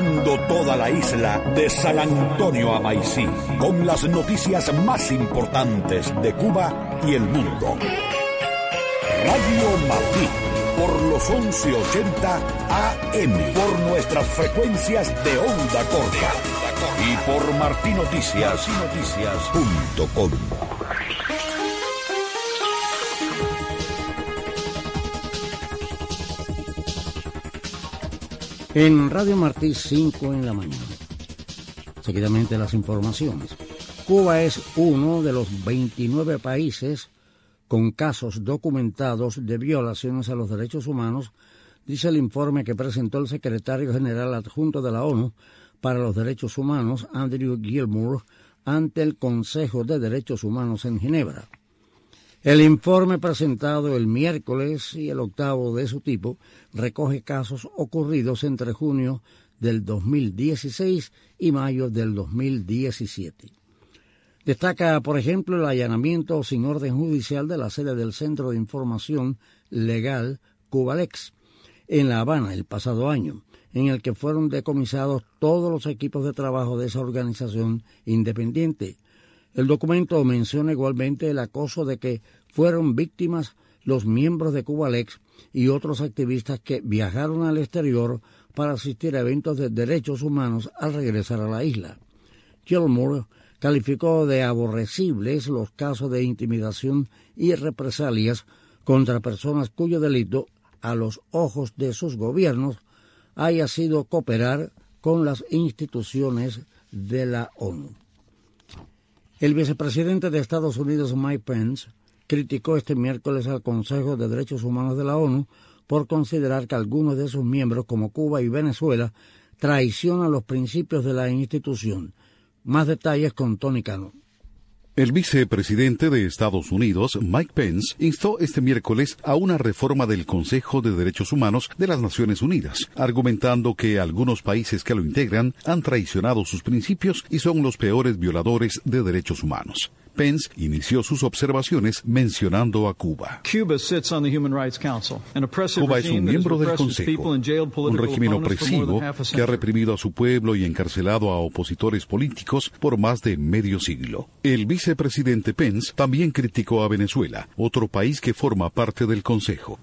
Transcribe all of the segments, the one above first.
cubriendo toda la isla de San Antonio a Maicí, con las noticias más importantes de Cuba y el mundo. Radio Martí, por los 1180 AM, por nuestras frecuencias de onda corta y por martinoticias.com. En Radio Martí, 5 en la mañana. Seguidamente las informaciones. Cuba es uno de los 29 países con casos documentados de violaciones a los derechos humanos, dice el informe que presentó el secretario general adjunto de la ONU para los Derechos Humanos, Andrew Gilmour, ante el Consejo de Derechos Humanos en Ginebra. El informe presentado el miércoles y el octavo de su tipo recoge casos ocurridos entre junio del 2016 y mayo del 2017. Destaca, por ejemplo, el allanamiento sin orden judicial de la sede del Centro de Información Legal Cubalex en La Habana el pasado año, en el que fueron decomisados todos los equipos de trabajo de esa organización independiente. El documento menciona igualmente el acoso de que fueron víctimas los miembros de Cubalex y otros activistas que viajaron al exterior para asistir a eventos de derechos humanos al regresar a la isla. Gilmour calificó de aborrecibles los casos de intimidación y represalias contra personas cuyo delito, a los ojos de sus gobiernos, haya sido cooperar con las instituciones de la ONU. El vicepresidente de Estados Unidos, Mike Pence, criticó este miércoles al Consejo de Derechos Humanos de la ONU por considerar que algunos de sus miembros, como Cuba y Venezuela, traicionan los principios de la institución. Más detalles con Tony Cano. El vicepresidente de Estados Unidos, Mike Pence, instó este miércoles a una reforma del Consejo de Derechos Humanos de las Naciones Unidas, argumentando que algunos países que lo integran han traicionado sus principios y son los peores violadores de derechos humanos. Pence inició sus observaciones mencionando a Cuba. Cuba es un miembro del Consejo, un régimen opresivo que ha reprimido a su pueblo y encarcelado a opositores políticos por más de medio siglo. El vicepresidente Pence también criticó a Venezuela, otro país que forma parte del Consejo.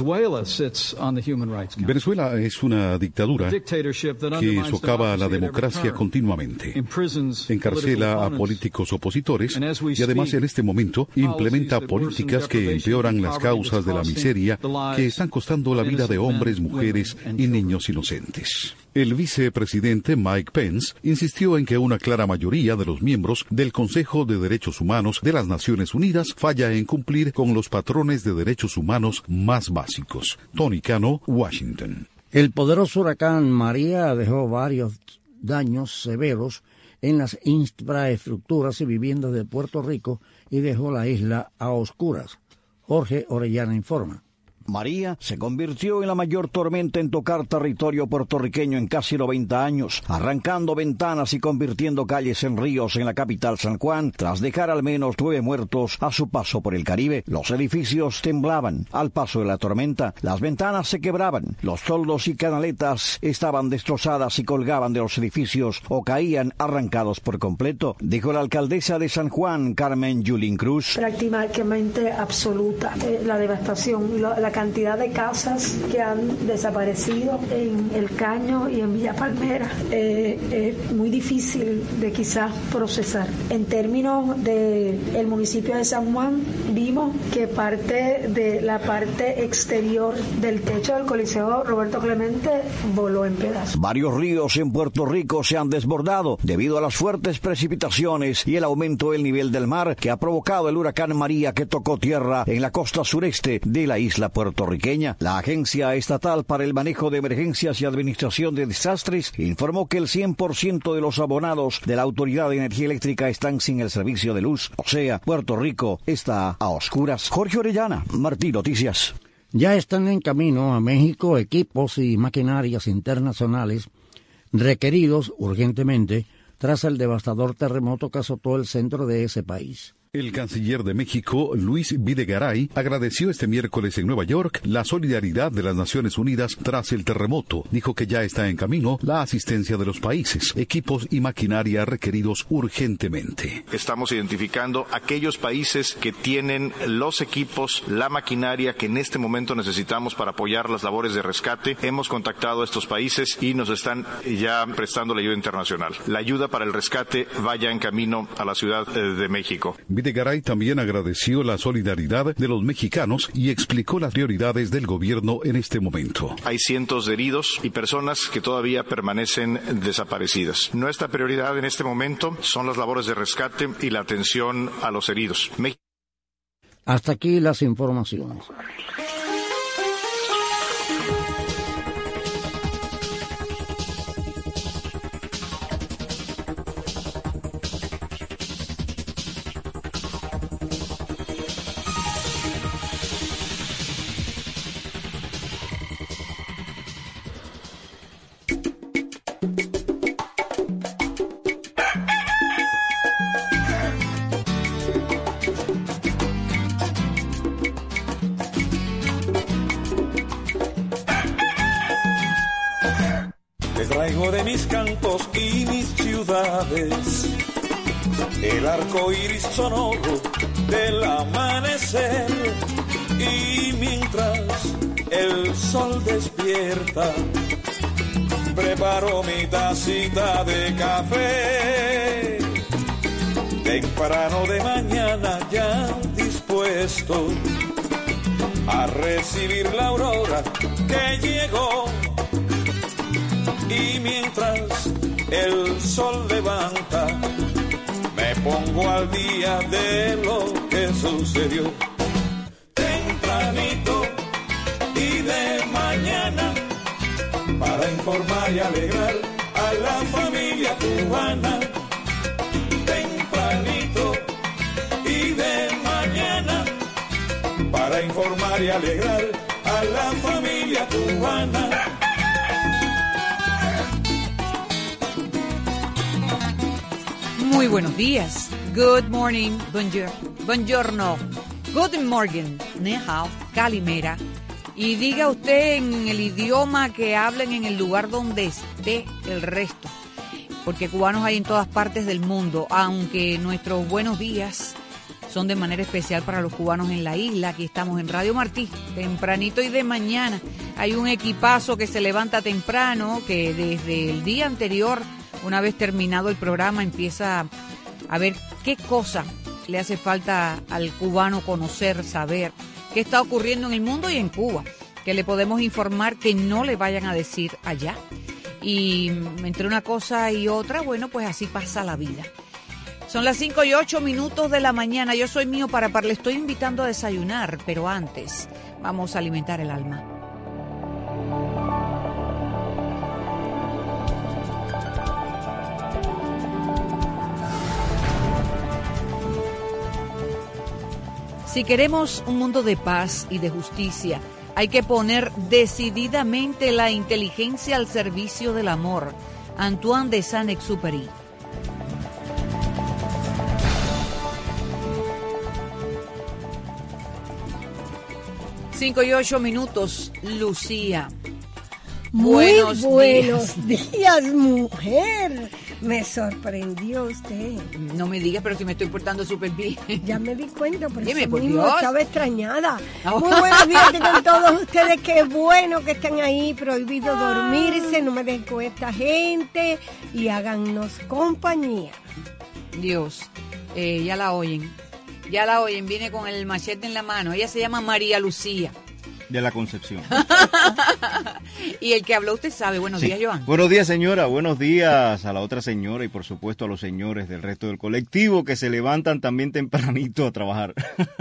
Venezuela es una dictadura que socava a la democracia continuamente, encarcela a políticos opositores y además en este momento implementa políticas que empeoran las causas de la miseria que están costando la vida de hombres, mujeres y niños inocentes. El vicepresidente Mike Pence insistió en que una clara mayoría de los miembros del Consejo de Derechos Humanos de las Naciones Unidas falla en cumplir con los patrones de derechos humanos más básicos. Tony Cano, Washington. El poderoso huracán María dejó varios daños severos en las infraestructuras y viviendas de Puerto Rico y dejó la isla a oscuras. Jorge Orellana informa. María se convirtió en la mayor tormenta en tocar territorio puertorriqueño en casi 90 años, arrancando ventanas y convirtiendo calles en ríos en la capital San Juan, tras dejar al menos 9 muertos a su paso por el Caribe. Los edificios temblaban al paso de la tormenta, las ventanas se quebraban, los toldos y canaletas estaban destrozadas y colgaban de los edificios o caían arrancados por completo, dijo la alcaldesa de San Juan, Carmen Yulín Cruz. Prácticamente absoluta, la devastación, la cantidad de casas que han desaparecido en El Caño y en Villa Palmera es muy difícil de quizás procesar. En términos del municipio de San Juan, vimos que parte de la parte exterior del techo del Coliseo Roberto Clemente voló en pedazos. Varios ríos en Puerto Rico se han desbordado debido a las fuertes precipitaciones y el aumento del nivel del mar que ha provocado el huracán María que tocó tierra en la costa sureste de la isla puertorriqueña. La Agencia Estatal para el Manejo de Emergencias y Administración de Desastres informó que el 100% de los abonados de la Autoridad de Energía Eléctrica están sin el servicio de luz. O sea, Puerto Rico está a oscuras. Jorge Orellana, Martí Noticias. Ya están en camino a México equipos y maquinarias internacionales requeridos urgentemente tras el devastador terremoto que azotó el centro de ese país. El canciller de México, Luis Videgaray, agradeció este miércoles en Nueva York la solidaridad de las Naciones Unidas tras el terremoto. Dijo que ya está en camino la asistencia de los países, equipos y maquinaria requeridos urgentemente. Estamos identificando aquellos países que tienen los equipos, la maquinaria que en este momento necesitamos para apoyar las labores de rescate. Hemos contactado a estos países y nos están ya prestando la ayuda internacional. La ayuda para el rescate va ya en camino a la Ciudad de México. Videgaray también agradeció la solidaridad de los mexicanos y explicó las prioridades del gobierno en este momento. Hay cientos de heridos y personas que todavía permanecen desaparecidas. Nuestra prioridad en este momento son las labores de rescate y la atención a los heridos. Hasta aquí las informaciones. Traigo de mis campos y mis ciudades el arco iris sonoro del amanecer, y mientras el sol despierta preparo mi tacita de café, temprano de mañana ya dispuesto a recibir la aurora que llegó. Y mientras el sol levanta, me pongo al día de lo que sucedió. Tempranito y de mañana, para informar y alegrar a la familia cubana. Tempranito y de mañana, para informar y alegrar a la familia cubana. Muy buenos días. Good morning. Buongiorno. Guten Morgen. Ni hao. Calimera. Y diga usted en el idioma que hablen en el lugar donde esté el resto. Porque cubanos hay en todas partes del mundo. Aunque nuestros buenos días son de manera especial para los cubanos en la isla. Aquí estamos en Radio Martí. Tempranito y de mañana. Hay un equipazo que se levanta temprano. Que desde el día anterior, una vez terminado el programa, empieza a ver qué cosa le hace falta al cubano conocer, saber qué está ocurriendo en el mundo y en Cuba, que le podemos informar que no le vayan a decir allá. Y entre una cosa y otra, bueno, pues así pasa la vida. Son las 5:08 de la mañana. Yo soy Mío para le estoy invitando a desayunar, pero antes vamos a alimentar el alma. Si queremos un mundo de paz y de justicia, hay que poner decididamente la inteligencia al servicio del amor. Antoine de Saint-Exupéry. Cinco y 8 minutos, Lucía. Muy buenos días, mujer. Me sorprendió usted. No me digas, pero si me estoy portando súper bien. Ya me di cuenta, por Dime, eso por mismo Dios. estaba extrañada. Muy buenos días con todos ustedes. Qué bueno que están ahí. Prohibido dormirse. No me dejen con esta gente. Y háganos compañía. Dios, ya la oyen. Ya la oyen. Viene con el machete en la mano. Ella se llama María Lucía. De la Concepción. Y el que habló usted sabe. Buenos días, Joan. Buenos días, señora. Buenos días a la otra señora y por supuesto a los señores del resto del colectivo que se levantan también tempranito a trabajar.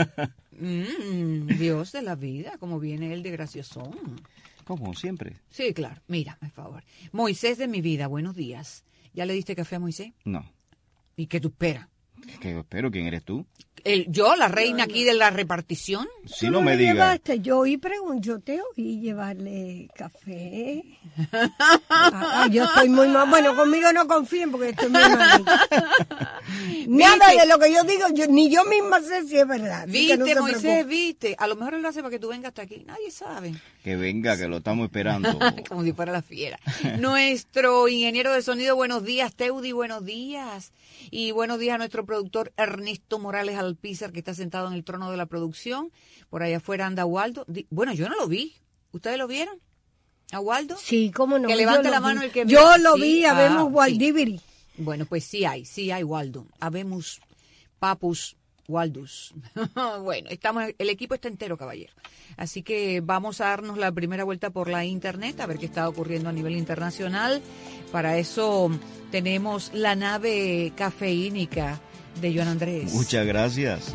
Dios de la vida, como viene él de graciosón. Como siempre. Sí, claro. Mira, por favor. Moisés de mi vida, buenos días. ¿Ya le diste café a Moisés? No. ¿Y qué tú esperas? ¿Qué yo espero? ¿Quién eres tú? Yo, la reina aquí de la repartición. Si no me digas. Yo te oí llevarle café. Yo estoy muy mal. Bueno, conmigo no confíen porque estoy muy mal. Nada de lo que yo digo, ni yo misma sé si es verdad. Viste, no Moisés, viste. A lo mejor él lo hace para que tú vengas hasta aquí. Nadie sabe. Que venga, que lo estamos esperando. Como si fuera la fiera. Nuestro ingeniero de sonido, buenos días, Teudi, buenos días. Y buenos días a nuestro productor Ernesto Morales Alpizar, que está sentado en el trono de la producción. Por allá afuera anda Waldo. Bueno, yo no lo vi. ¿Ustedes lo vieron? ¿A Waldo? Sí, cómo no. Que levante la mano el que yo lo vi, habemos Waldiviri. Sí. Bueno, pues sí hay Waldo. Habemos Papus Waldus. Bueno, el equipo está entero, caballero. Así que vamos a darnos la primera vuelta por la internet, a ver qué está ocurriendo a nivel internacional. Para eso tenemos la nave cafeínica de Joan Andrés. Muchas gracias.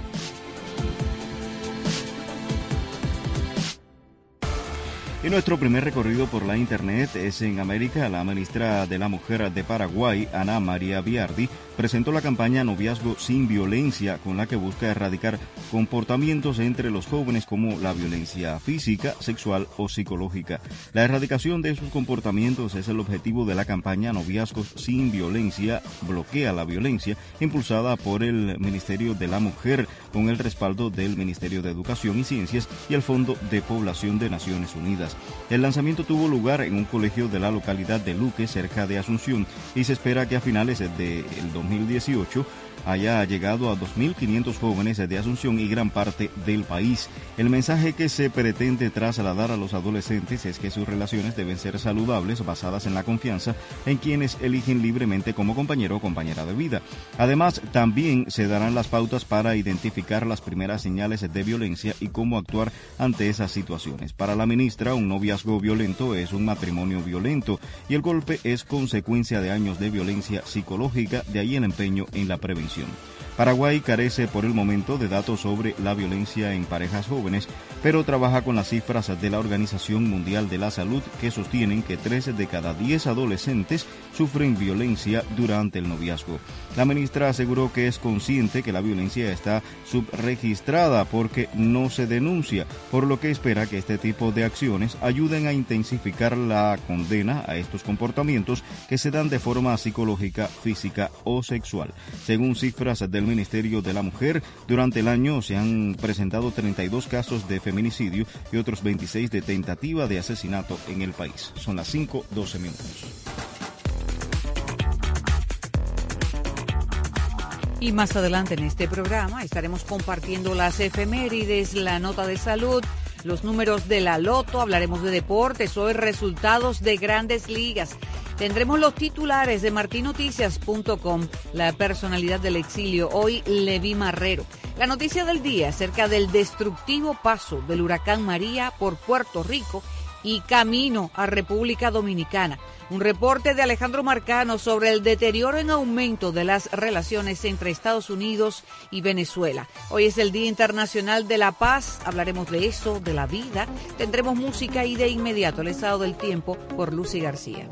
Y nuestro primer recorrido por la internet es en América. La ministra de la Mujer de Paraguay, Ana María Biardi, presentó la campaña Noviazgo sin Violencia, con la que busca erradicar comportamientos entre los jóvenes como la violencia física, sexual o psicológica. La erradicación de esos comportamientos es el objetivo de la campaña Noviazgos sin Violencia, Bloquea la Violencia, impulsada por el Ministerio de la Mujer, con el respaldo del Ministerio de Educación y Ciencias y el Fondo de Población de Naciones Unidas. El lanzamiento tuvo lugar en un colegio de la localidad de Luque, cerca de Asunción, y se espera que a finales del 2018 haya llegado a 2.500 jóvenes de Asunción y gran parte del país. El mensaje que se pretende trasladar a los adolescentes es que sus relaciones deben ser saludables, basadas en la confianza en quienes eligen libremente como compañero o compañera de vida. Además, también se darán las pautas para identificar las primeras señales de violencia y cómo actuar ante esas situaciones. Para la ministra, un noviazgo violento es un matrimonio violento y el golpe es consecuencia de años de violencia psicológica, de ahí el empeño en la prevención. Paraguay carece por el momento de datos sobre la violencia en parejas jóvenes, pero trabaja con las cifras de la Organización Mundial de la Salud, que sostienen que 3 de cada 10 adolescentes sufren violencia durante el noviazgo. La ministra aseguró que es consciente que la violencia está subregistrada porque no se denuncia, por lo que espera que este tipo de acciones ayuden a intensificar la condena a estos comportamientos que se dan de forma psicológica, física o sexual. Según cifras del Ministerio de la Mujer, durante el año se han presentado 32 casos de feminicidio y otros 26 de tentativa de asesinato en el país. Son las 5:12 minutos. Y más adelante en este programa estaremos compartiendo las efemérides, la nota de salud, los números de la loto, hablaremos de deportes, hoy resultados de grandes ligas. Tendremos los titulares de martinoticias.com, la personalidad del exilio, hoy Leví Marrero. La noticia del día acerca del destructivo paso del huracán María por Puerto Rico y camino a República Dominicana. Un reporte de Alejandro Marcano sobre el deterioro en aumento de las relaciones entre Estados Unidos y Venezuela. Hoy es el Día Internacional de la Paz, hablaremos de eso, de la vida. Tendremos música y de inmediato el estado del tiempo por Lucy García.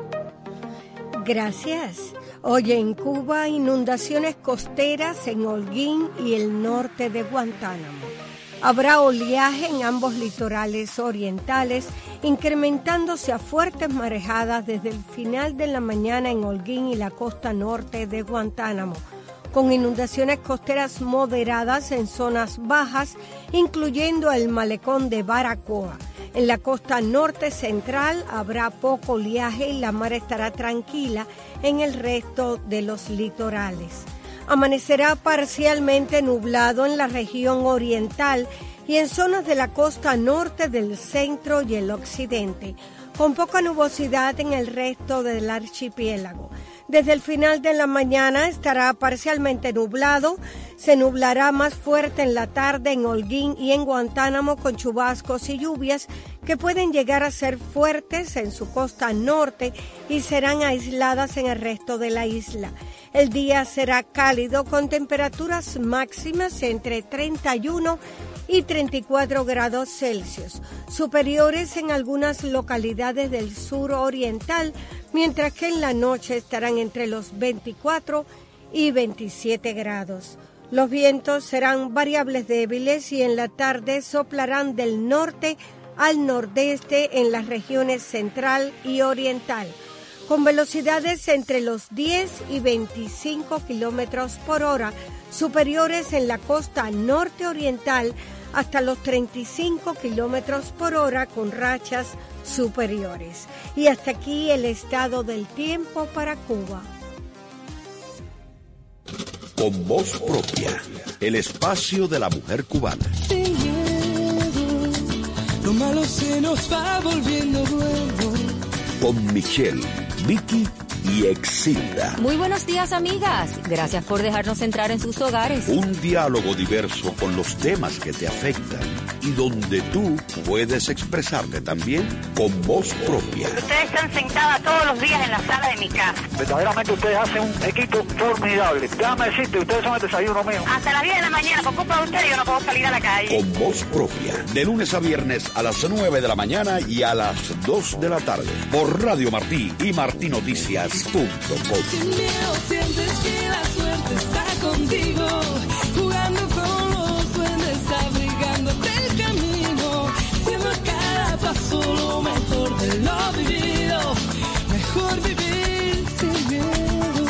Gracias. Hoy en Cuba, inundaciones costeras en Holguín y el norte de Guantánamo. Habrá oleaje en ambos litorales orientales, incrementándose a fuertes marejadas desde el final de la mañana en Holguín y la costa norte de Guantánamo, con inundaciones costeras moderadas en zonas bajas, incluyendo el malecón de Baracoa. En la costa norte central habrá poco oleaje y la mar estará tranquila en el resto de los litorales. Amanecerá parcialmente nublado en la región oriental y en zonas de la costa norte del centro y el occidente, con poca nubosidad en el resto del archipiélago. Desde el final de la mañana estará parcialmente nublado, se nublará más fuerte en la tarde en Holguín y en Guantánamo con chubascos y lluvias que pueden llegar a ser fuertes en su costa norte y serán aisladas en el resto de la isla. El día será cálido con temperaturas máximas entre 31 y 34 grados Celsius, superiores en algunas localidades del sur oriental, mientras que en la noche estarán entre los 24 y 27 grados. Los vientos serán variables débiles y en la tarde soplarán del norte al nordeste en las regiones central y oriental. con velocidades entre los 10 y 25 kilómetros por hora, superiores en la costa norte oriental hasta los 35 kilómetros por hora con rachas superiores. Y hasta aquí el estado del tiempo para Cuba. Con voz propia, el espacio de la mujer cubana. Sin miedo, lo malo se nos va volviendo bueno. Con Michelle, Vicky y Exilda. Muy buenos días, amigas. Gracias por dejarnos entrar en sus hogares. Un diálogo diverso con los temas que te afectan y donde tú puedes expresarte también con voz propia. Ustedes están sentadas todos los días en la sala de mi casa. Verdaderamente ustedes hacen un equipo formidable. Déjame decirte, ustedes son el desayuno mío. Hasta las 10 de la mañana, por culpa de ustedes, yo no puedo salir a la calle. Con voz propia, de lunes a viernes a las 9 de la mañana y a las 2 de la tarde. Por Radio Martí y martinoticias.com. Sin miedo sientes que la suerte está contigo, jugando con los duendes, abrigándote el camino, siendo cada paso lo mejor de lo vivido, mejor vivir sin miedo.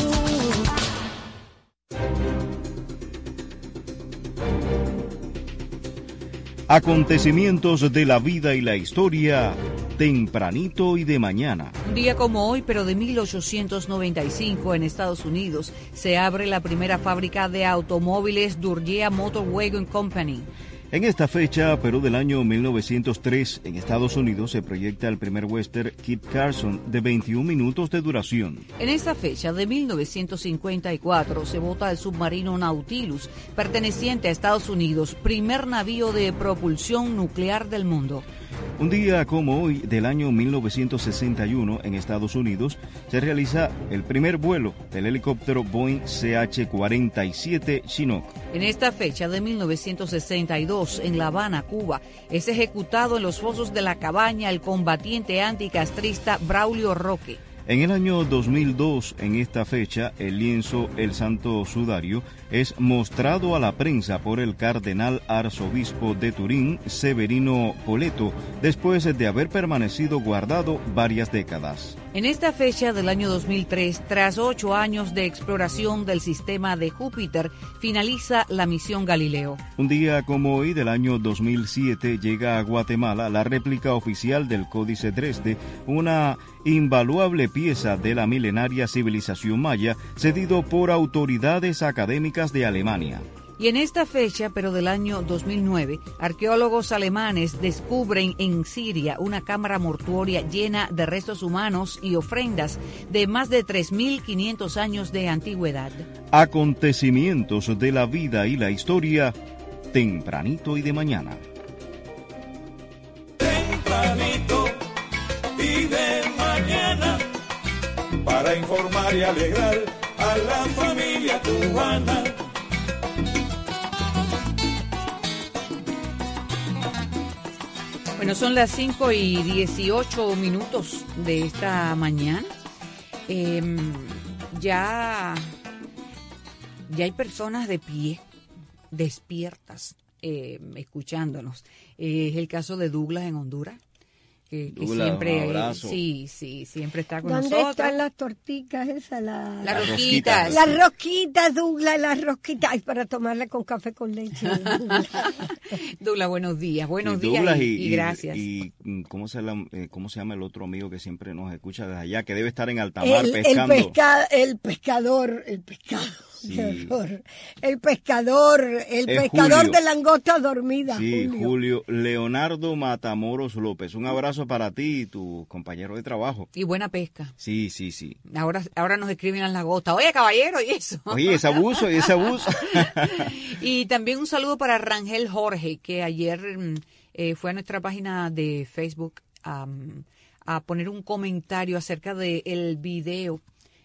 Acontecimientos de la vida y la historia, tempranito y de mañana. Un día como hoy, pero de 1895, en Estados Unidos, se abre la primera fábrica de automóviles Durgea Motor Wagon Company. En esta fecha, pero del año 1903, en Estados Unidos se proyecta el primer western Kit Carson de 21 minutos de duración. En esta fecha de 1954 se bota el submarino Nautilus, perteneciente a Estados Unidos, primer navío de propulsión nuclear del mundo. Un día como hoy, del año 1961, en Estados Unidos, se realiza el primer vuelo del helicóptero Boeing CH-47 Chinook. En esta fecha de 1962, en La Habana, Cuba, es ejecutado en los fosos de La Cabaña el combatiente anticastrista Braulio Roque. En el año 2002, en esta fecha, el lienzo El Santo Sudario es mostrado a la prensa por el cardenal arzobispo de Turín, Severino Poleto, después de haber permanecido guardado varias décadas. En esta fecha del año 2003, tras 8 años de exploración del sistema de Júpiter, finaliza la misión Galileo. Un día como hoy, del año 2007, llega a Guatemala la réplica oficial del Códice Dresde, una invaluable pieza de la milenaria civilización maya, cedido por autoridades académicas de Alemania. Y en esta fecha, pero del año 2009, arqueólogos alemanes descubren en Siria una cámara mortuoria llena de restos humanos y ofrendas de más de 3.500 años de antigüedad. Acontecimientos de la vida y la historia, tempranito y de mañana. Tempranito y de mañana, para informar y alegrar a la familia cubana. Bueno, son las 5:18 de esta mañana. Ya hay personas de pie, despiertas, escuchándonos. Es el caso de Douglas en Honduras. Que siempre, un abrazo. Sí, siempre está con ¿Dónde nosotros. están las torticas esas? Las rosquitas. Las rosquitas, Douglas, las rosquitas. Ay, para tomarla con café con leche. Douglas, buenos días. Buenos días Douglas y gracias. Y ¿cómo se llama el otro amigo que siempre nos escucha desde allá, que debe estar en alta mar pescando? El pescador. Sí. Qué horror. El pescador Julio. de langosta dormida. Sí, Julio Leonardo Matamoros López. Un abrazo para ti y tu compañero de trabajo. Y buena pesca. Sí. Ahora nos escriben las lagostas. Oye, caballero, y eso. Oye, ese abuso. Y también un saludo para Rangel Jorge, que ayer fue a nuestra página de Facebook a poner un comentario acerca del video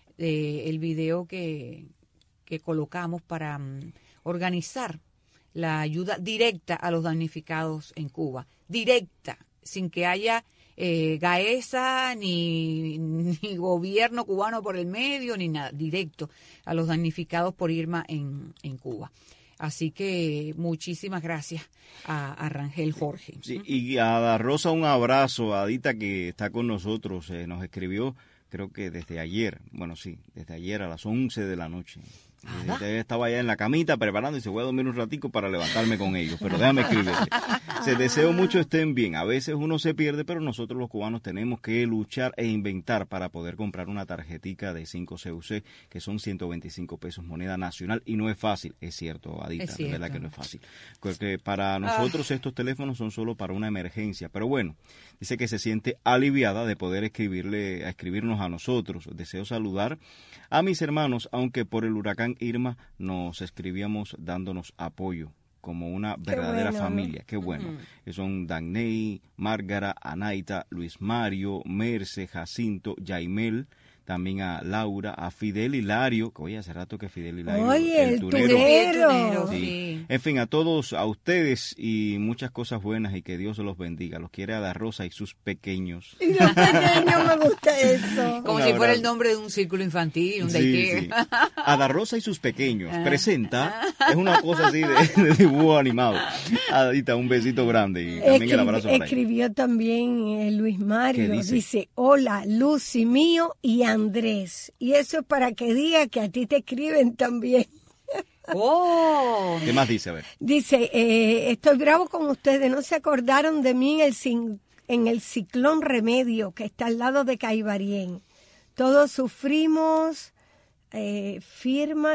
que colocamos para organizar la ayuda directa a los damnificados en Cuba. Directa, sin que haya Gaesa ni gobierno cubano por el medio, ni nada. Directo a los damnificados por Irma en Cuba. Así que muchísimas gracias a Rangel Jorge. Sí, y a Rosa un abrazo, a Adita que está con nosotros, nos escribió creo que desde ayer a las 11 de la noche. Estaba allá en la camita preparando y se voy a dormir un ratico para levantarme con ellos, pero déjame escribirle. Se deseo mucho estén bien. A veces uno se pierde, pero nosotros los cubanos tenemos que luchar e inventar para poder comprar una tarjetica de 5 CUC, que son 125 pesos moneda nacional, y no es fácil, es cierto, Adita, de verdad que no es fácil. Porque para nosotros estos teléfonos son solo para una emergencia, pero bueno, dice que se siente aliviada de poder escribirnos a nosotros. Deseo saludar a mis hermanos, aunque por el huracán Irma nos escribíamos dándonos apoyo como una verdadera familia. Qué bueno. Que son Dagney, Márgara, Anaita, Luis Mario, Merce, Jacinto, Yaimel, también a Laura, a Fidel Hilario, que oye, hace rato que Fidel Hilario, oye, el tunero. Sí. En fin, a todos, a ustedes y muchas cosas buenas y que Dios los bendiga. Los quiere Ada Rosa y sus pequeños. Y los pequeños, me gusta eso. Como si fuera el nombre de un círculo infantil, un daycare. Sí. Ada Rosa y sus pequeños presenta, es una cosa así de dibujo animado. Adita, un besito grande y también el abrazo para ella. Escribió también Luis Mario, dice, hola, Lucy mío y Andrés. Y eso es para que diga que a ti te escriben también. Oh. ¿Qué más dice? A ver. Dice, estoy bravo con ustedes, no se acordaron de mí en el ciclón Remedio, que está al lado de Caibarien. Todos sufrimos, firma,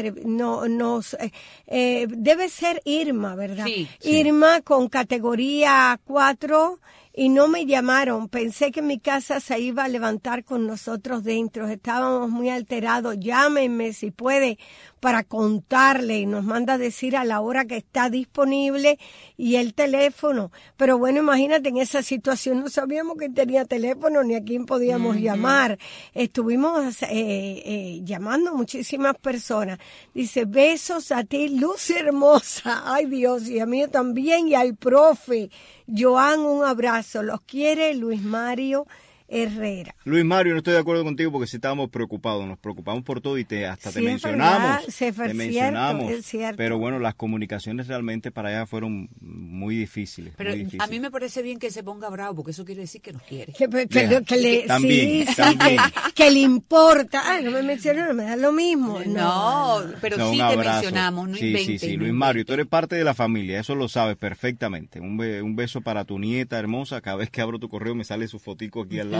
debe ser Irma, ¿verdad? Sí. Irma con categoría 4 y no me llamaron. Pensé que mi casa se iba a levantar con nosotros dentro. Estábamos muy alterados. Llámenme si puede para contarle. Y nos manda a decir a la hora que está disponible y el teléfono. Pero bueno, imagínate, en esa situación no sabíamos que tenía teléfono ni a quién podíamos llamar. Estuvimos llamando a muchísimas personas. Dice, besos a ti, luz hermosa. Ay Dios, y a mí también y al profe. Joan, un abrazo. Los quiere Luis Mario Herrera. Luis Mario, no estoy de acuerdo contigo porque sí estábamos preocupados, nos preocupamos por todo y te mencionamos, es cierto. Pero bueno, las comunicaciones realmente para allá fueron muy difíciles. Pero muy difíciles. A mí me parece bien que se ponga bravo porque eso quiere decir que nos quiere. También. Que le importa. Ay, no me mencionaron, me da lo mismo. No, pero sí te mencionamos, no inventes. Sí, Luis Mario, tú eres parte de la familia, eso lo sabes perfectamente. Un beso para tu nieta hermosa, cada vez que abro tu correo me sale su fotico aquí al lado.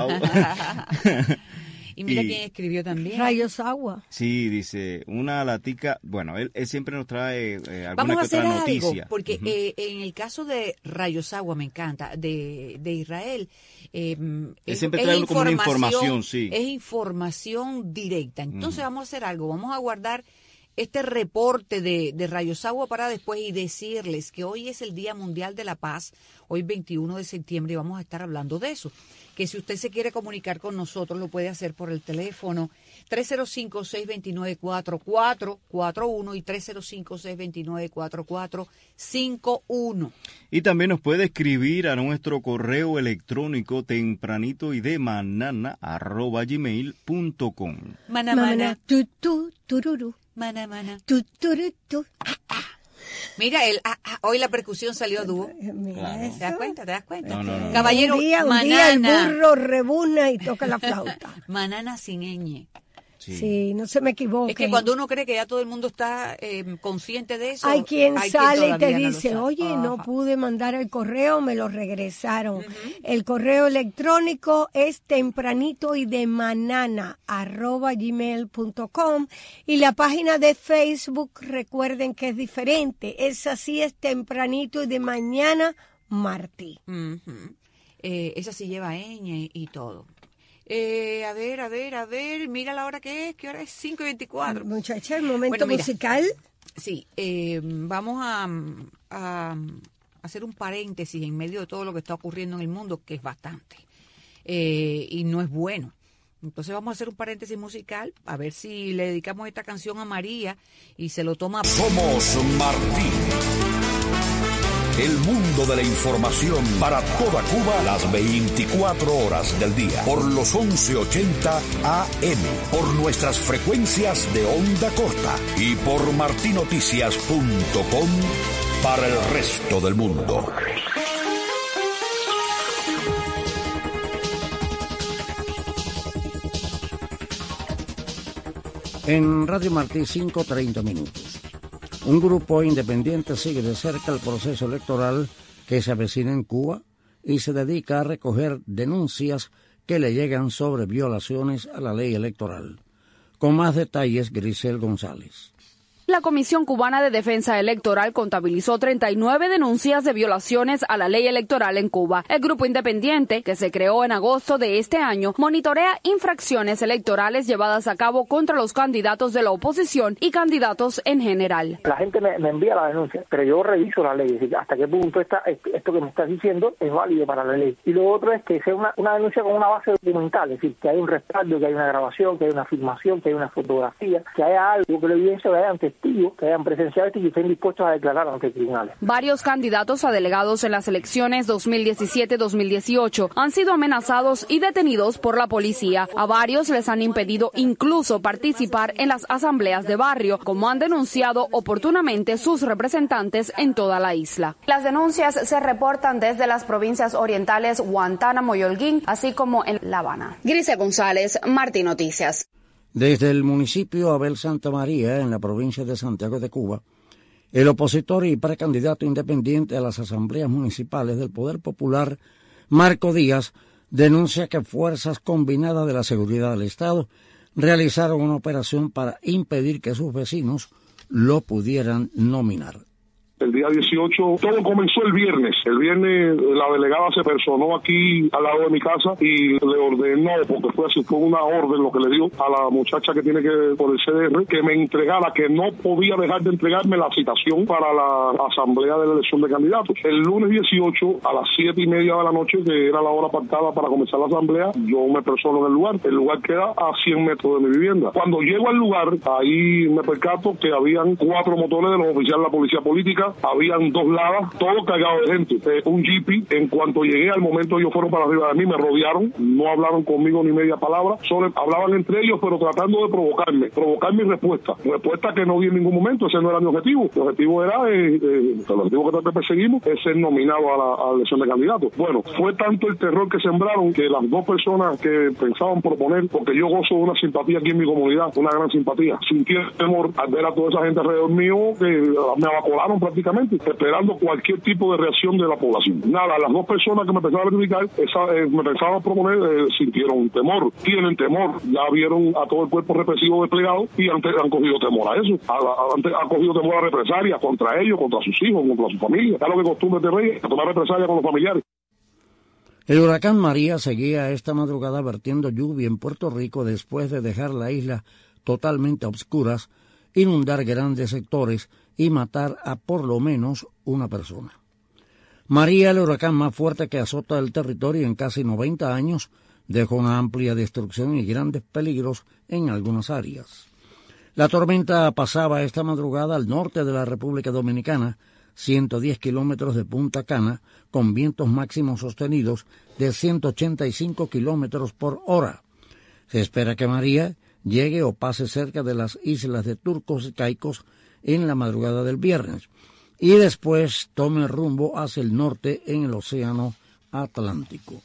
Y mira quién escribió también. Rayos Agua. Sí, dice, una latica, bueno, él siempre nos trae alguna que otra noticia. Algo, porque en el caso de Rayos Agua, me encanta, de Israel, él siempre trae como una información, sí. Es información directa. Entonces vamos a hacer algo, vamos a guardar este reporte de Rayos Agua para después y decirles que hoy es el Día Mundial de la Paz, hoy 21 de septiembre, y vamos a estar hablando de eso. Que si usted se quiere comunicar con nosotros, lo puede hacer por el teléfono 305-629-4441 y 305-629-4451. Y también nos puede escribir a nuestro correo electrónico tempranitoidemanana@gmail.com. Mana. Tururu. Mana. Tu. Mira, hoy la percusión salió dúo. Claro. ¿Te das cuenta? No. Caballero, un día el burro rebuzna y toca la flauta. Manana sin ñ. Sí, no se me equivoque. Es que cuando uno cree que ya todo el mundo está consciente de eso, hay quien sale y te no dice, oye, no pude mandar el correo, me lo regresaron. El correo electrónico es tempranitoydemanana@gmail.com y la página de Facebook, recuerden que es diferente. Esa sí es Tempranito y de Mañana Martí. Esa sí lleva ñ y todo. A ver, mira la hora que es, ¿qué hora es? 5:24. Muchacha, el momento musical. Sí, vamos a hacer un paréntesis en medio de todo lo que está ocurriendo en el mundo, que es bastante, y no es bueno. Entonces vamos a hacer un paréntesis musical, a ver si le dedicamos esta canción a María y se lo toma. Somos Martí. El mundo de la información para toda Cuba las 24 horas del día. Por los 1180 AM. Por nuestras frecuencias de onda corta. Y por martinoticias.com para el resto del mundo. En Radio Martí, 5:30 minutos. Un grupo independiente sigue de cerca el proceso electoral que se avecina en Cuba y se dedica a recoger denuncias que le llegan sobre violaciones a la ley electoral. Con más detalles, Grisel González. La Comisión Cubana de Defensa Electoral contabilizó 39 denuncias de violaciones a la ley electoral en Cuba. El grupo independiente, que se creó en agosto de este año, monitorea infracciones electorales llevadas a cabo contra los candidatos de la oposición y candidatos en general. La gente me envía la denuncia, pero yo reviso la ley, es decir, hasta qué punto esto que me estás diciendo es válido para la ley. Y lo otro es que sea una denuncia con una base documental, es decir, que hay un respaldo, que hay una grabación, que hay una filmación, que hay una fotografía, que haya algo que lo evidencie, que haya testigos que hayan presenciado esto y que estén dispuestos a declarar ante tribunales. Varios candidatos a delegados en las elecciones 2017-2018 han sido amenazados y detenidos por la policía. A varios les han impedido incluso participar en las asambleas de barrio, como han denunciado oportunamente sus representantes en toda la isla. Las denuncias se reportan desde las provincias orientales Guantánamo y Holguín, así como en La Habana. Grisel González, Martí Noticias. Desde el municipio Abel Santa María, en la provincia de Santiago de Cuba, el opositor y precandidato independiente a las asambleas municipales del Poder Popular, Marco Díaz, denuncia que fuerzas combinadas de la seguridad del Estado realizaron una operación para impedir que sus vecinos lo pudieran nominar. El día 18, todo comenzó el viernes. El viernes la delegada se personó aquí al lado de mi casa y le ordenó, porque fue una orden lo que le dio a la muchacha que tiene que por el CDR, que me entregara, que no podía dejar de entregarme la citación para la asamblea de la elección de candidatos. El lunes 18 a las 7:30 de la noche, que era la hora pactada para comenzar la asamblea, yo me persono en el lugar. El lugar queda a 100 metros de mi vivienda. Cuando llego al lugar, ahí me percato que habían 4 motores de los oficiales de la policía política, habían 2 ladas, todo cargado de gente, un jeepy. En cuanto llegué, al momento ellos fueron para arriba de mí, me rodearon, no hablaron conmigo ni media palabra, solo hablaban entre ellos, pero tratando de provocar mi respuesta que no di en ningún momento. Ese no era mi objetivo. Mi objetivo era, el objetivo que perseguimos es ser nominado a la elección de candidatos. Bueno, fue tanto el terror que sembraron que las 2 personas que pensaban proponer, porque yo gozo de una simpatía aquí en mi comunidad, una gran simpatía, sintieron temor al ver a toda esa gente alrededor mío que me abacolaron prácticamente, esperando cualquier tipo de reacción de la población. Nada, las 2 personas que me pensaban criticar, me pensaban proponer, sintieron temor, tienen temor, ya vieron a todo el cuerpo represivo desplegado y han cogido temor a eso, han cogido temor a represalias contra ellos, contra sus hijos, contra su familia. Es lo que costumbre de Reyes, a tomar represalias con los familiares. El huracán María seguía esta madrugada vertiendo lluvia en Puerto Rico después de dejar la isla totalmente a oscuras, inundar grandes sectores y matar a por lo menos una persona. María, el huracán más fuerte que azota el territorio en casi 90 años, dejó una amplia destrucción y grandes peligros en algunas áreas. La tormenta pasaba esta madrugada al norte de la República Dominicana, 110 kilómetros de Punta Cana, con vientos máximos sostenidos de 185 kilómetros por hora. Se espera que María llegue o pase cerca de las islas de Turcos y Caicos en la madrugada del viernes y después tome rumbo hacia el norte en el Océano Atlántico.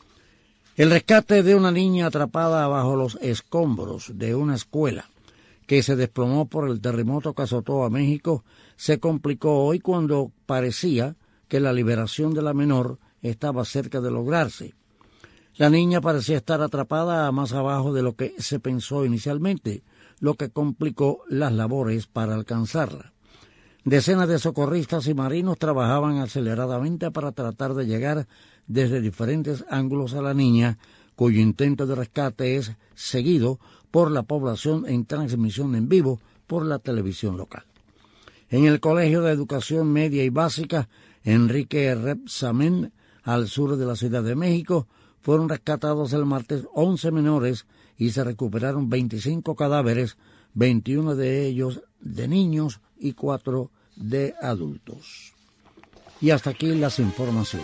El rescate de una niña atrapada bajo los escombros de una escuela que se desplomó por el terremoto que azotó a México se complicó hoy cuando parecía que la liberación de la menor estaba cerca de lograrse. La niña parecía estar atrapada más abajo de lo que se pensó inicialmente, lo que complicó las labores para alcanzarla. Decenas de socorristas y marinos trabajaban aceleradamente para tratar de llegar desde diferentes ángulos a la niña, cuyo intento de rescate es seguido por la población en transmisión en vivo por la televisión local. En el Colegio de Educación Media y Básica Enrique Rebsamen, al sur de la Ciudad de México, fueron rescatados el martes 11 menores y se recuperaron 25 cadáveres, 21 de ellos de niños y 4 de adultos. Y hasta aquí las informaciones.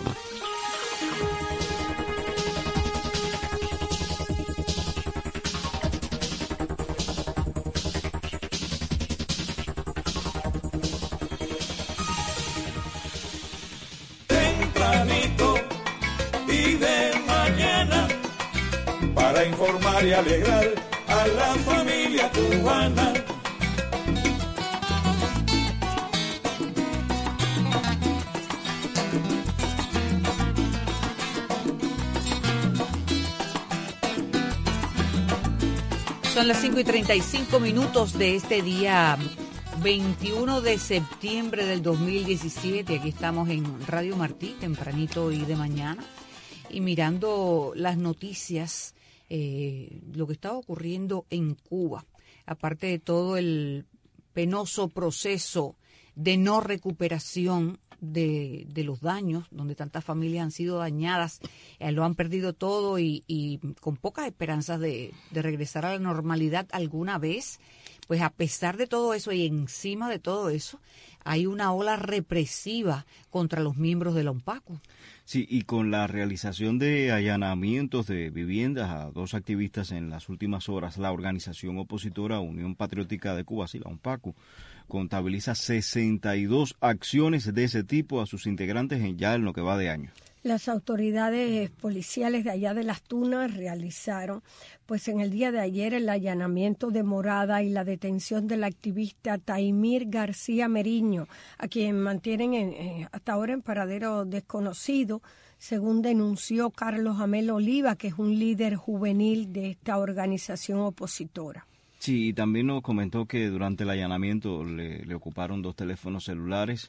Tempranito y de mañana, para informar y alegrar a la familia patria cubana. Son las 5:35 de este día 21 de septiembre del 2017. Aquí estamos en Radio Martí, tempranito y de mañana, y mirando las noticias, lo que está ocurriendo en Cuba, aparte de todo el penoso proceso de no recuperación de los daños, donde tantas familias han sido dañadas, lo han perdido todo y con pocas esperanzas de regresar a la normalidad alguna vez. Pues a pesar de todo eso y encima de todo eso, hay una ola represiva contra los miembros de la UNPACU. Sí, y con la realización de allanamientos de viviendas a 2 activistas en las últimas horas, la organización opositora Unión Patriótica de Cuba, sí, la UNPACU, contabiliza 62 acciones de ese tipo a sus integrantes ya en lo que va de año. Las autoridades policiales de allá de Las Tunas realizaron, pues en el día de ayer, el allanamiento de morada y la detención del activista Taimir García Meriño, a quien mantienen hasta ahora en paradero desconocido, según denunció Carlos Amel Oliva, que es un líder juvenil de esta organización opositora. Sí, y también nos comentó que durante el allanamiento le ocuparon 2 teléfonos celulares,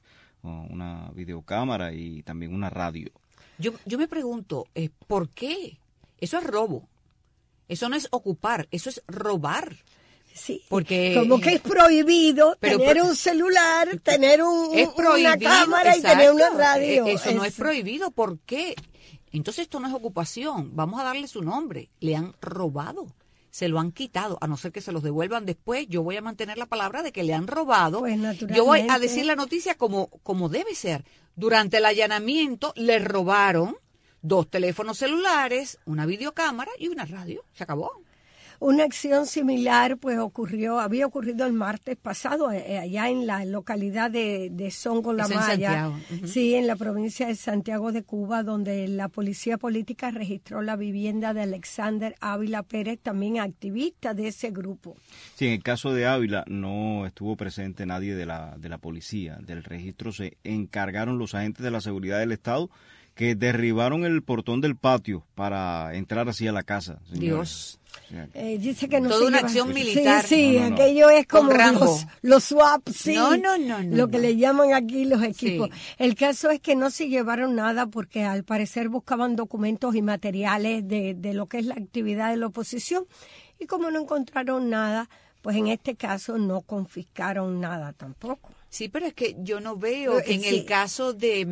una videocámara y también una radio. Yo me pregunto, ¿por qué? Eso es robo. Eso no es ocupar, eso es robar. Sí, porque como que es prohibido tener un celular, tener una cámara, exacto, y tener una radio. Eso no es prohibido. ¿Por qué? Entonces esto no es ocupación. Vamos a darle su nombre. Le han robado. Se lo han quitado, a no ser que se los devuelvan después. Yo voy a mantener la palabra de que le han robado. Pues naturalmente. Yo voy a decir la noticia como debe ser. Durante el allanamiento le robaron 2 teléfonos celulares, una videocámara y una radio. Se acabó. Una acción similar pues había ocurrido el martes pasado allá en la localidad de Songo La Maya, sí, en la provincia de Santiago de Cuba, donde la policía política registró la vivienda de Alexander Ávila Pérez, también activista de ese grupo. Sí, en el caso de Ávila no estuvo presente nadie de la policía. Del registro se encargaron los agentes de la seguridad del Estado, que derribaron el portón del patio para entrar así a la casa. Señores. Dios. Dice que no toda una acción militar. Sí, no. Aquello es como los SWAT, sí. No. Lo que le llaman aquí los equipos. Sí. El caso es que no se llevaron nada porque al parecer buscaban documentos y materiales de lo que es la actividad de la oposición, y como no encontraron nada, pues en este caso no confiscaron nada tampoco. Sí, pero es que yo no veo que en el caso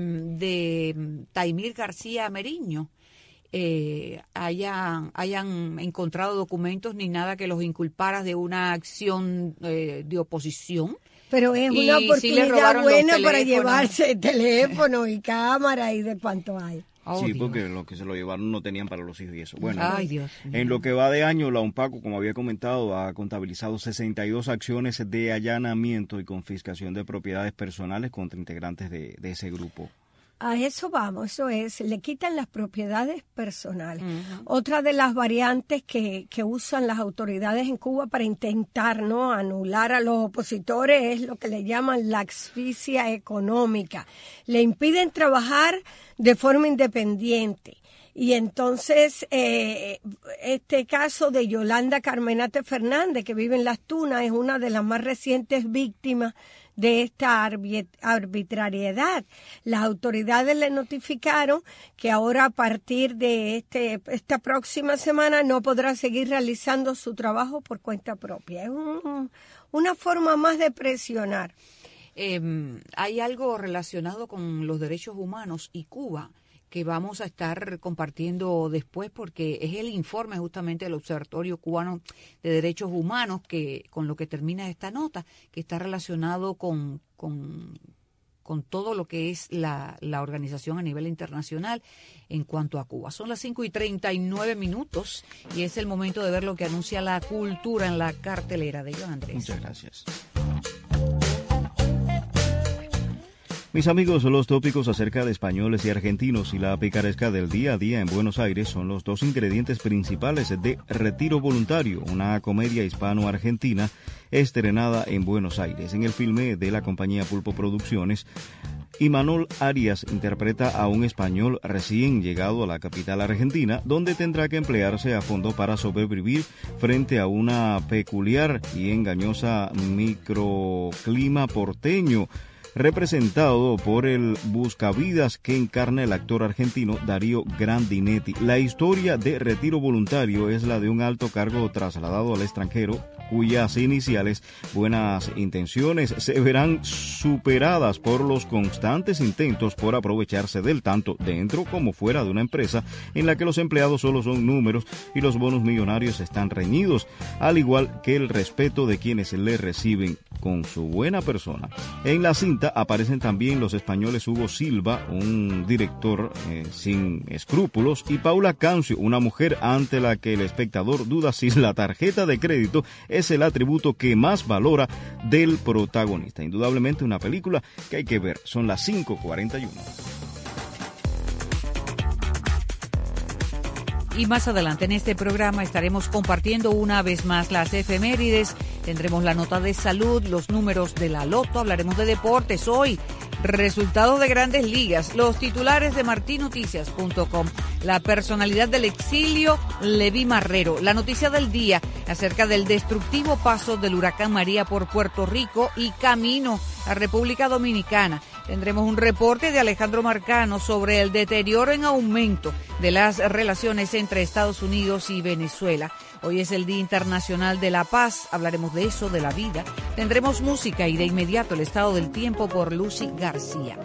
de Taimir García Meriño hayan encontrado documentos ni nada que los inculpara de una acción de oposición. Pero es una oportunidad buena para llevarse teléfono y cámara y de cuánto hay. Sí, Dios. Porque los que se lo llevaron no tenían para los hijos y eso. Bueno, Dios. En lo que va de año, la UNPACU, como había comentado, ha contabilizado 62 acciones de allanamiento y confiscación de propiedades personales contra integrantes de ese grupo. A eso vamos, eso es, le quitan las propiedades personales. Otra de las variantes que usan las autoridades en Cuba para intentar anular a los opositores es lo que le llaman la asfixia económica. Le impiden trabajar de forma independiente. Y entonces, este caso de Yolanda Carmenate Fernández, que vive en Las Tunas, es una de las más recientes víctimas de esta arbitrariedad. Las autoridades le notificaron que ahora, a partir de esta próxima semana, no podrá seguir realizando su trabajo por cuenta propia. Es una forma más de presionar. Hay algo relacionado con los derechos humanos y Cuba que vamos a estar compartiendo después, porque es el informe justamente del Observatorio Cubano de Derechos Humanos, que con lo que termina esta nota, que está relacionado con todo lo que es la organización a nivel internacional en cuanto a Cuba. Son las 5:39 y es el momento de ver lo que anuncia la cultura en la cartelera de Iván Andrés. Muchas gracias. Mis amigos, los tópicos acerca de españoles y argentinos y la picaresca del día a día en Buenos Aires son los dos ingredientes principales de Retiro Voluntario, una comedia hispano-argentina estrenada en Buenos Aires. En el filme de la compañía Pulpo Producciones, Imanol Arias interpreta a un español recién llegado a la capital argentina, donde tendrá que emplearse a fondo para sobrevivir frente a una peculiar y engañosa microclima porteño, representado por el buscavidas que encarna el actor argentino Darío Grandinetti. La historia de Retiro Voluntario es la de un alto cargo trasladado al extranjero, cuyas iniciales buenas intenciones se verán superadas por los constantes intentos por aprovecharse del tanto dentro como fuera de una empresa en la que los empleados solo son números y los bonos millonarios están reñidos, al igual que el respeto de quienes le reciben con su buena persona. En la cinta aparecen también los españoles Hugo Silva, un director sin escrúpulos, y Paula Cancio, una mujer ante la que el espectador duda si la tarjeta de crédito es el atributo que más valora del protagonista. Indudablemente una película que hay que ver. Son las 5:41. Y más adelante en este programa estaremos compartiendo una vez más las efemérides. Tendremos la nota de salud, los números de la loto, hablaremos de deportes hoy, resultados de grandes ligas, los titulares de martinoticias.com, la personalidad del exilio, Levi Marrero, la noticia del día acerca del destructivo paso del huracán María por Puerto Rico y camino a República Dominicana. Tendremos un reporte de Alejandro Marcano sobre el deterioro en aumento de las relaciones entre Estados Unidos y Venezuela. Hoy es el Día Internacional de la Paz, hablaremos de eso, de la vida. Tendremos música y de inmediato el estado del tiempo por Lucy García.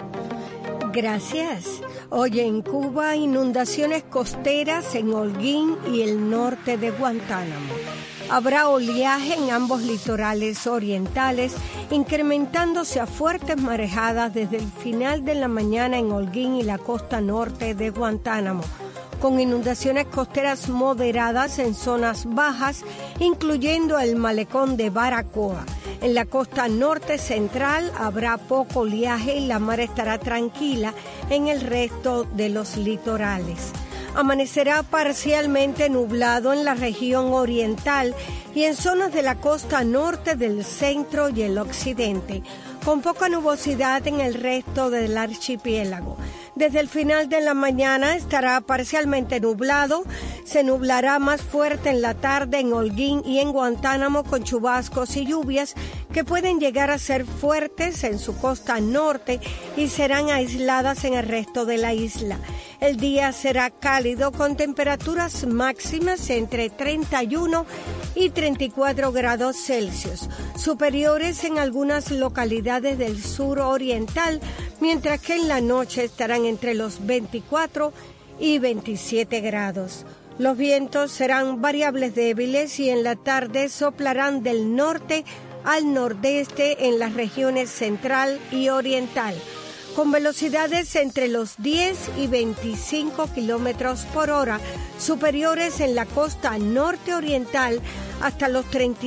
Gracias. Hoy en Cuba, inundaciones costeras en Holguín y el norte de Guantánamo. Habrá oleaje en ambos litorales orientales, incrementándose a fuertes marejadas desde el final de la mañana en Holguín y la costa norte de Guantánamo, con inundaciones costeras moderadas en zonas bajas, incluyendo el malecón de Baracoa. En la costa norte central habrá poco oleaje y la mar estará tranquila en el resto de los litorales. Amanecerá parcialmente nublado en la región oriental y en zonas de la costa norte del centro y el occidente, con poca nubosidad en el resto del archipiélago. Desde el final de la mañana estará parcialmente nublado, se nublará más fuerte en la tarde en Holguín y en Guantánamo con chubascos y lluvias que pueden llegar a ser fuertes en su costa norte y serán aisladas en el resto de la isla. El día será cálido con temperaturas máximas entre 31 y 34 grados Celsius, superiores en algunas localidades del sur oriental, mientras que en la noche estarán entre los 24 y 27 grados. Los vientos serán variables débiles y en la tarde soplarán del norte al nordeste en las regiones central y oriental, con velocidades entre los 10 y 25 kilómetros por hora, superiores en la costa norte oriental hasta los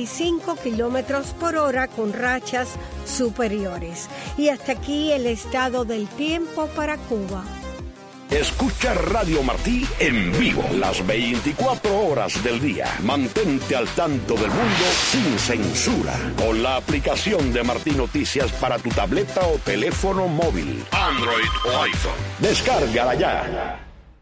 35 kilómetros por hora con rachas superiores. Y hasta aquí el estado del tiempo para Cuba. Escucha Radio Martí en vivo las 24 horas del día. Mantente al tanto del mundo sin censura con la aplicación de Martí Noticias para tu tableta o teléfono móvil, Android o iPhone. Descárgala ya.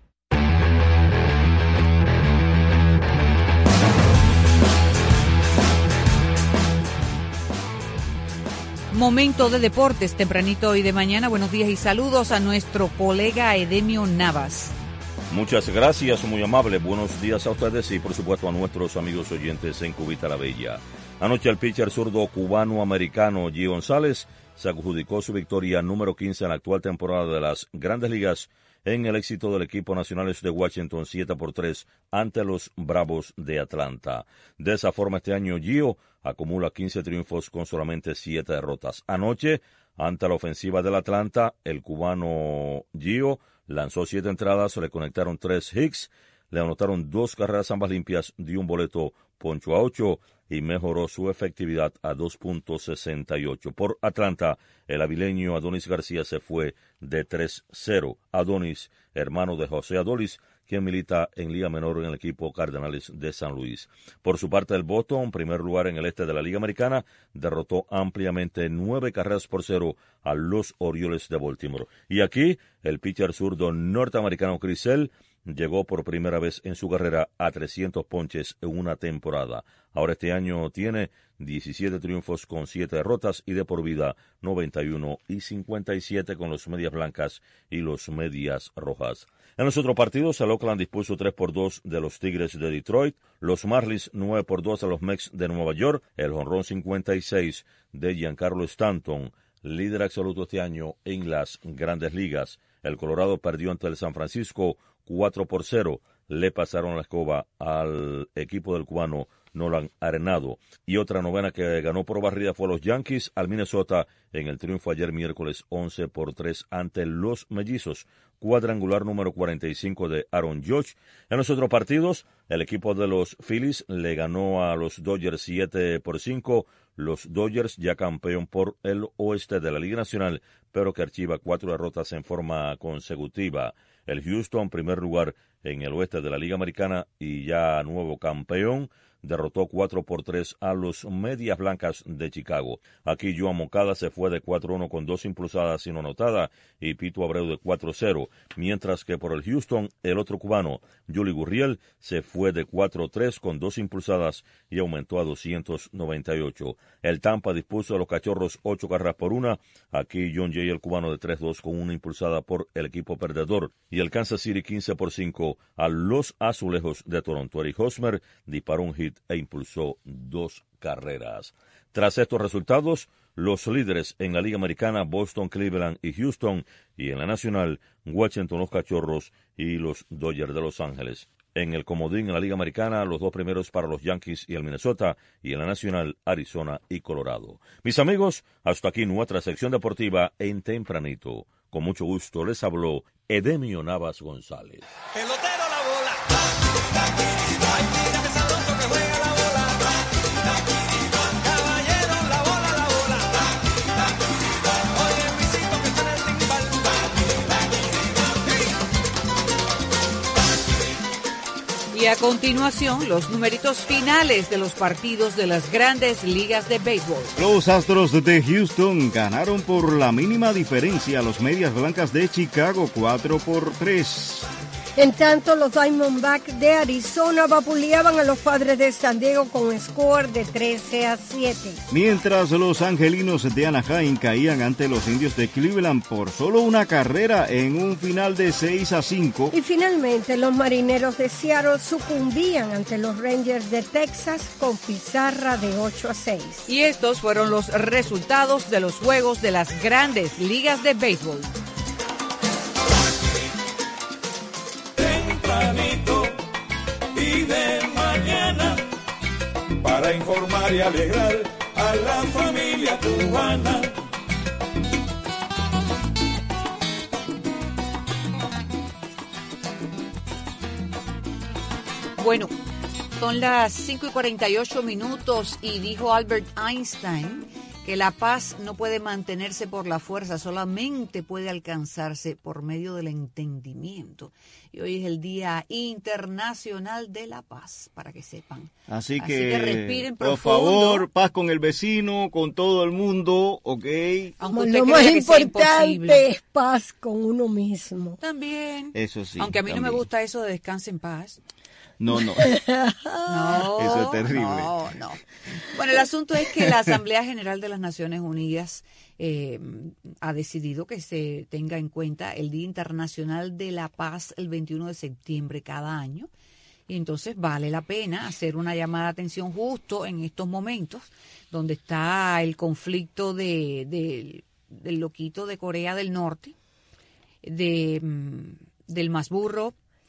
Momento de deportes tempranito hoy de mañana. Buenos días y saludos a nuestro colega Edemio Navas. Muchas gracias, muy amable. Buenos días a ustedes y por supuesto a nuestros amigos oyentes en Cubita la Bella. Anoche el pitcher zurdo cubano-americano Gio González se adjudicó su victoria número 15 en la actual temporada de las Grandes Ligas en el éxito del equipo Nacionales de Washington 7-3 ante los Bravos de Atlanta. De esa forma este año Gio acumula 15 triunfos con solamente 7 derrotas. Anoche, ante la ofensiva del Atlanta, el cubano Gio lanzó 7 entradas, le conectaron 3 hits, le anotaron 2 carreras ambas limpias, dio un boleto ponchó a 8 y mejoró su efectividad a 2.68. Por Atlanta, el avileño Adonis García se fue de 3-0. Adonis, hermano de José Adolis, quien milita en Liga Menor en el equipo Cardenales de San Luis. Por su parte, el Boston, primer lugar en el este de la Liga Americana, derrotó ampliamente 9-0 a los Orioles de Baltimore. Y aquí, el pitcher zurdo norteamericano Chris Sale llegó por primera vez en su carrera a 300 ponches en una temporada. Ahora este año tiene 17 triunfos con 7 derrotas y de por vida 91-57 con los Medias Blancas y los Medias Rojas. En los otros partidos, el Oakland dispuso 3-2 de los Tigres de Detroit, los Marlins 9-2 a los Mets de Nueva York, el jonrón 56 de Giancarlo Stanton, líder absoluto este año en las Grandes Ligas. El Colorado perdió ante el San Francisco 4-0, le pasaron la escoba al equipo del cubano Nolan Arenado. Y otra novena que ganó por barrida fue a los Yankees al Minnesota en el triunfo ayer miércoles 11-3 ante los Mellizos. Cuadrangular número 45 de Aaron Judge. En los otros partidos, el equipo de los Phillies le ganó a los Dodgers 7-5. Los Dodgers ya campeón por el oeste de la Liga Nacional, pero que archiva 4 derrotas en forma consecutiva. El Houston, primer lugar en el oeste de la Liga Americana y ya nuevo campeón, derrotó 4-3 a los Medias Blancas de Chicago. Aquí Joan Moncada se fue de 4-1 con 2 impulsadas y no anotada y Pito Abreu de 4-0, mientras que por el Houston, el otro cubano, Yuli Gurriel, se fue de 4-3 con 2 impulsadas y aumentó a 298. El Tampa dispuso a los Cachorros 8 carreras por 1. Aquí John Jay, el cubano, de 3-2 con 1 impulsada por el equipo perdedor. Y el Kansas City 15-5 a los Azulejos de Toronto. Eric Hosmer disparó un hit e impulsó 2 carreras. Tras estos resultados, los líderes en la Liga Americana, Boston, Cleveland y Houston, y en la Nacional, Washington, los Cachorros y los Dodgers de Los Ángeles. En el comodín en la Liga Americana, los 2 primeros para los Yankees y el Minnesota, y en la Nacional, Arizona y Colorado. Mis amigos, hasta aquí nuestra sección deportiva en Tempranito. Con mucho gusto les habló Edemio Navas González. Pelotero la bola. Ay, mira qué sabroso que juega la bola. Caballero, la bola. Oye, Luisito que está en el timbal. Y a continuación, los numeritos finales de los partidos de las Grandes Ligas de Béisbol. Los Astros de Houston ganaron por la mínima diferencia a los Medias Blancas de Chicago 4-3. En tanto, los Diamondbacks de Arizona vapuleaban a los Padres de San Diego con score de 13-7. Mientras los Angelinos de Anaheim caían ante los Indios de Cleveland por solo una carrera en un final de 6-5. Y finalmente, los Marineros de Seattle sucumbían ante los Rangers de Texas con pizarra de 8-6. Y estos fueron los resultados de los juegos de las Grandes Ligas de Béisbol. Y de mañana, para informar y alegrar a la familia cubana. Bueno, son las 5:48 y dijo Albert Einstein que la paz no puede mantenerse por la fuerza, solamente puede alcanzarse por medio del entendimiento. Y hoy es el Día Internacional de la Paz, para que sepan. Así que respiren por profundo. favor, paz con el vecino, con todo el mundo, ¿ok? Aunque Lo más importante es paz con uno mismo. También. Eso sí. Aunque a mí también. no me gusta eso de descanse en paz. No. No, Eso es terrible. No. Bueno, el asunto es que la Asamblea General de las Naciones Unidas ha decidido que se tenga en cuenta el Día Internacional de la Paz el 21 de septiembre cada año. Y entonces vale la pena hacer una llamada de atención justo en estos momentos donde está el conflicto del loquito de Corea del Norte, del Masburro,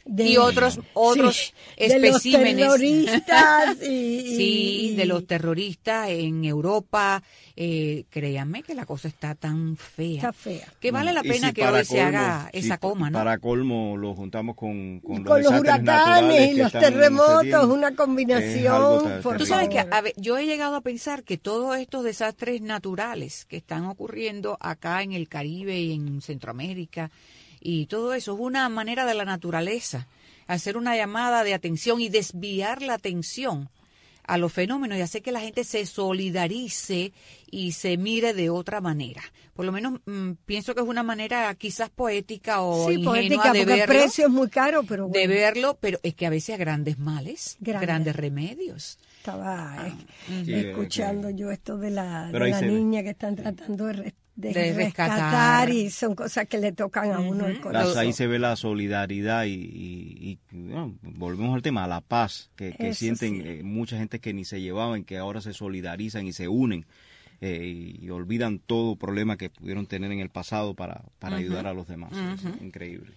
y otros sí, especímenes. De los terroristas. Sí, de los terroristas en Europa. Créanme que la cosa está tan fea. Está fea. Que vale la pena que hoy se haga esa coma, ¿no? Para colmo lo juntamos con los huracanes y los terremotos, una combinación. Tú sabes que yo he llegado a pensar que todos estos desastres naturales que están ocurriendo acá en el Caribe y en Centroamérica y todo eso es una manera de la naturaleza hacer una llamada de atención y desviar la atención a los fenómenos y hacer que la gente se solidarice y se mire de otra manera. Por lo menos pienso que es una manera quizás poética o ingenua poética, de verlo. El precio es muy caro, pero bueno. De verlo, pero es que a veces a grandes males, grandes remedios. Estaba escuchando yo esto de la niña que están tratando de rescatar y son cosas que le tocan a uno el corazón. Ahí se ve la solidaridad y bueno, volvemos al tema, a la paz que sienten mucha gente que ni se llevaban, que ahora se solidarizan y se unen y olvidan todo problema que pudieron tener en el pasado para ayudar a los demás. Es increíble.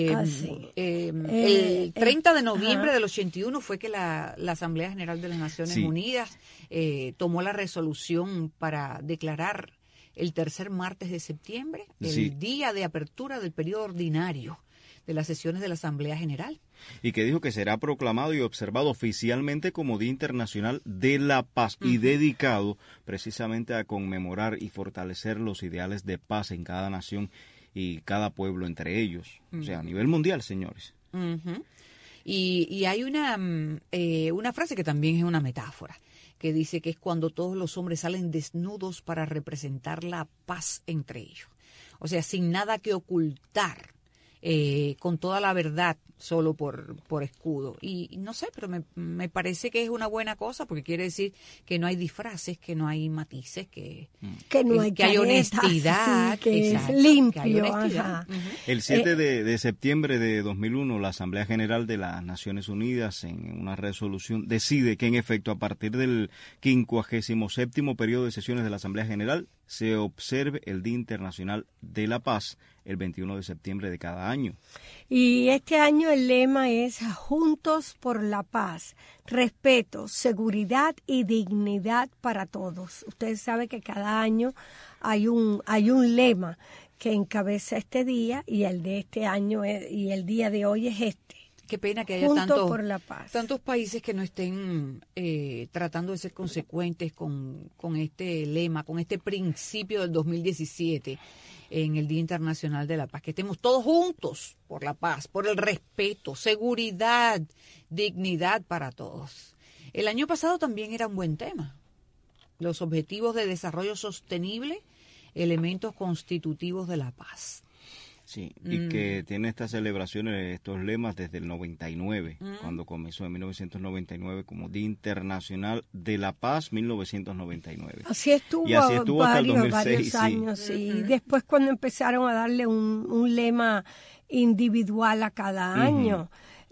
El 30 de noviembre del 81 fue que la Asamblea General de las Naciones Unidas tomó la resolución para declarar el tercer martes de septiembre el día de apertura del periodo ordinario de las sesiones de la Asamblea General. Y que dijo que será proclamado y observado oficialmente como Día Internacional de la Paz y dedicado precisamente a conmemorar y fortalecer los ideales de paz en cada nación y cada pueblo entre ellos, o sea, a nivel mundial, señores. Y hay una frase que también es una metáfora, que dice que es cuando todos los hombres salen desnudos para representar la paz entre ellos. O sea, sin nada que ocultar, con toda la verdad, solo por escudo. Y no sé, pero me parece que es una buena cosa, porque quiere decir que no hay disfraces, que no hay matices, que no hay que hay honestidad. Sí, que es limpio. Que hay honestidad. El 7 de septiembre de 2001, la Asamblea General de las Naciones Unidas, en una resolución, decide que en efecto, a partir del 57º periodo de sesiones de la Asamblea General, se observe el Día Internacional de la Paz el 21 de septiembre de cada año. Y este año el lema es Juntos por la Paz, respeto, seguridad y dignidad para todos. Ustedes saben que cada año hay un lema que encabeza este día y el de este año y el día de hoy es este. Qué pena que haya tantos países que no estén tratando de ser consecuentes con este lema, con este principio del 2017 en el Día Internacional de la Paz. Que estemos todos juntos por la paz, por el respeto, seguridad, dignidad para todos. El año pasado también era un buen tema. Los objetivos de desarrollo sostenible, elementos constitutivos de la paz. Sí, y que tiene estas celebraciones, estos lemas desde el 99, cuando comenzó en 1999 como Día Internacional de la Paz 1999. Así estuvo hasta el 2006, varios años, sí. Después cuando empezaron a darle un lema individual a cada año.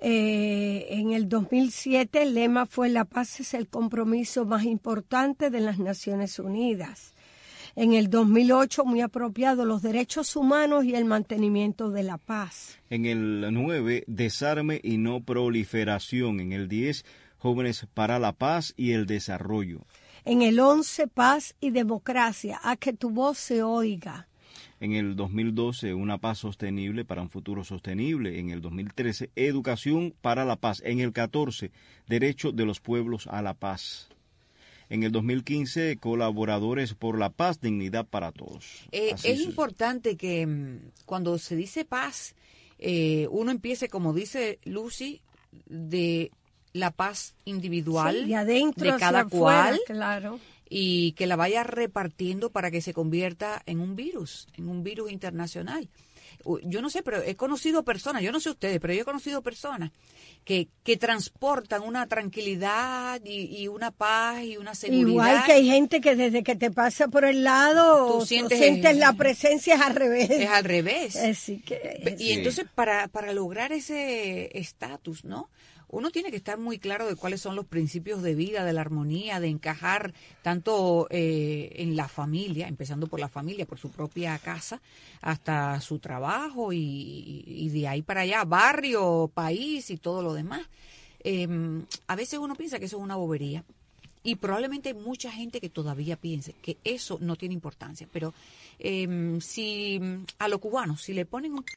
En el 2007 el lema fue La paz es el compromiso más importante de las Naciones Unidas. En el 2008, muy apropiado, los derechos humanos y el mantenimiento de la paz. En el 9, desarme y no proliferación. En el 10, jóvenes para la paz y el desarrollo. En el 11, paz y democracia, a que tu voz se oiga. En el 2012, una paz sostenible para un futuro sostenible. En el 2013, educación para la paz. En el 14, derecho de los pueblos a la paz. En el 2015, colaboradores por la paz, dignidad para todos. Es importante que cuando se dice paz, uno empiece, como dice Lucy, de la paz individual, de adentro de cada cual, claro. Y que la vaya repartiendo para que se convierta en un virus internacional. Yo no sé, pero he conocido personas, yo no sé ustedes, pero yo he conocido personas que transportan una tranquilidad y una paz y una seguridad. Igual que hay gente que desde que te pasa por el lado, tú sientes la presencia es al revés. Es al revés. Así que, y entonces para lograr ese estatus, ¿no? uno tiene que estar muy claro de cuáles son los principios de vida, de la armonía, de encajar tanto en la familia, empezando por la familia, por su propia casa, hasta su trabajo y de ahí para allá, barrio, país y todo lo demás. A veces uno piensa que eso es una bobería y probablemente hay mucha gente que todavía piense que eso no tiene importancia, pero si a los cubanos, si le ponen un